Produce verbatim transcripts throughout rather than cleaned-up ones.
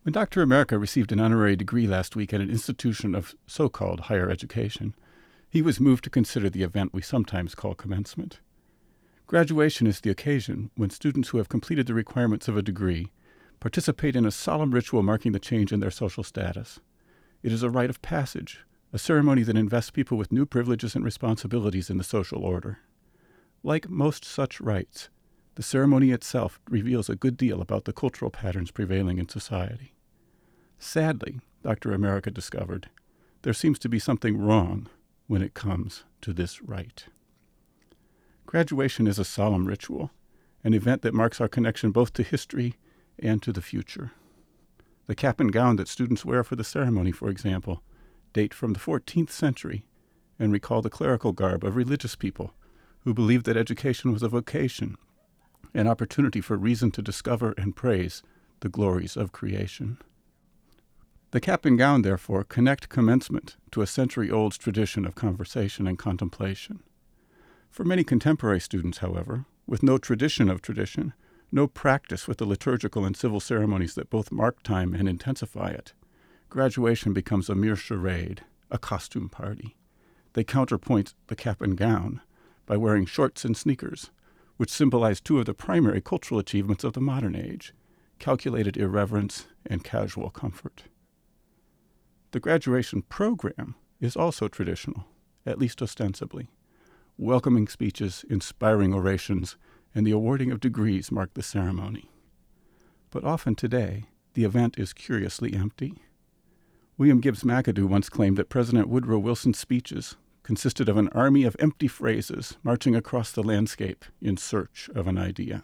When Doctor America received an honorary degree last week at an institution of so-called higher education, he was moved to consider the event we sometimes call commencement. Graduation is the occasion when students who have completed the requirements of a degree participate in a solemn ritual marking the change in their social status. It is a rite of passage, a ceremony that invests people with new privileges and responsibilities in the social order. Like most such rites, the ceremony itself reveals a good deal about the cultural patterns prevailing in society. Sadly, Doctor America discovered, there seems to be something wrong when it comes to this rite. Graduation is a solemn ritual, an event that marks our connection both to history and to the future. The cap and gown that students wear for the ceremony, for example, date from the fourteenth century and recall the clerical garb of religious people who believed that education was a vocation, an opportunity for reason to discover and praise the glories of creation. The cap and gown, therefore, connect commencement to a century-old tradition of conversation and contemplation. For many contemporary students, however, with no tradition of tradition, no practice with the liturgical and civil ceremonies that both mark time and intensify it, graduation becomes a mere charade, a costume party. They counterpoint the cap and gown by wearing shorts and sneakers, which symbolize two of the primary cultural achievements of the modern age, calculated irreverence and casual comfort. The graduation program is also traditional, at least ostensibly. Welcoming speeches, inspiring orations, and the awarding of degrees mark the ceremony. But often today, the event is curiously empty. William Gibbs McAdoo once claimed that President Woodrow Wilson's speeches consisted of an army of empty phrases marching across the landscape in search of an idea.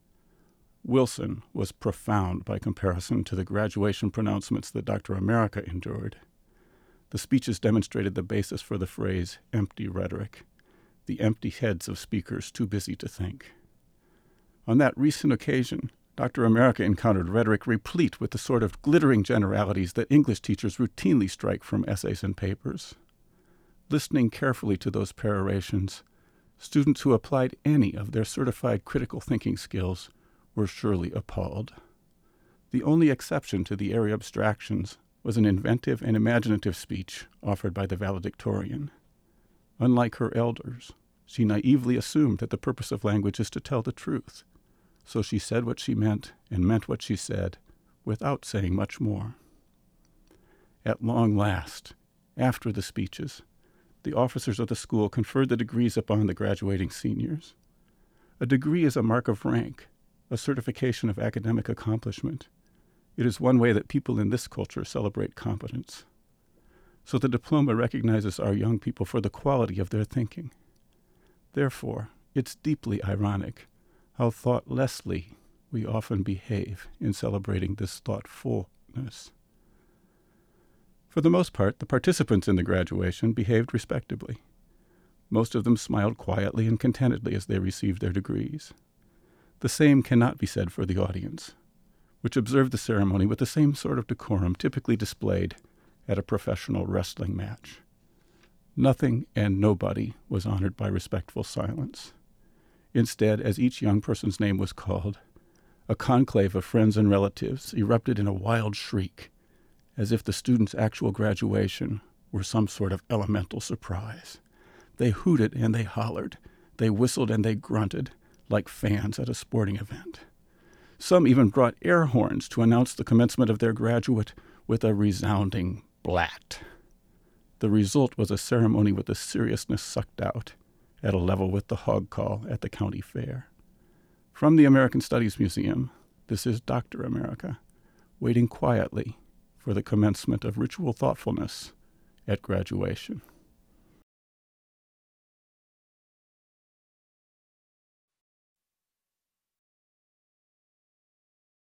Wilson was profound by comparison to the graduation pronouncements that Doctor America endured. The speeches demonstrated the basis for the phrase empty rhetoric, the empty heads of speakers too busy to think. On that recent occasion, Doctor America encountered rhetoric replete with the sort of glittering generalities that English teachers routinely strike from essays and papers. Listening carefully to those perorations, students who applied any of their certified critical thinking skills were surely appalled. The only exception to the airy abstractions was an inventive and imaginative speech offered by the valedictorian. Unlike her elders, she naively assumed that the purpose of language is to tell the truth, so she said what she meant and meant what she said without saying much more. At long last, after the speeches, the officers of the school conferred the degrees upon the graduating seniors. A degree is a mark of rank, a certification of academic accomplishment. It is one way that people in this culture celebrate competence. So the diploma recognizes our young people for the quality of their thinking. Therefore, it's deeply ironic how thoughtlessly we often behave in celebrating this thoughtfulness. For the most part, the participants in the graduation behaved respectably. Most of them smiled quietly and contentedly as they received their degrees. The same cannot be said for the audience, which observed the ceremony with the same sort of decorum typically displayed at a professional wrestling match. Nothing and nobody was honored by respectful silence. Instead, as each young person's name was called, a conclave of friends and relatives erupted in a wild shriek, as if the student's actual graduation were some sort of elemental surprise. They hooted and they hollered, they whistled and they grunted, like fans at a sporting event. Some even brought air horns to announce the commencement of their graduate with a resounding blat. The result was a ceremony with the seriousness sucked out, at a level with the hog call at the county fair. From the American Studies Museum, this is Doctor America, waiting quietly for the commencement of ritual thoughtfulness at graduation.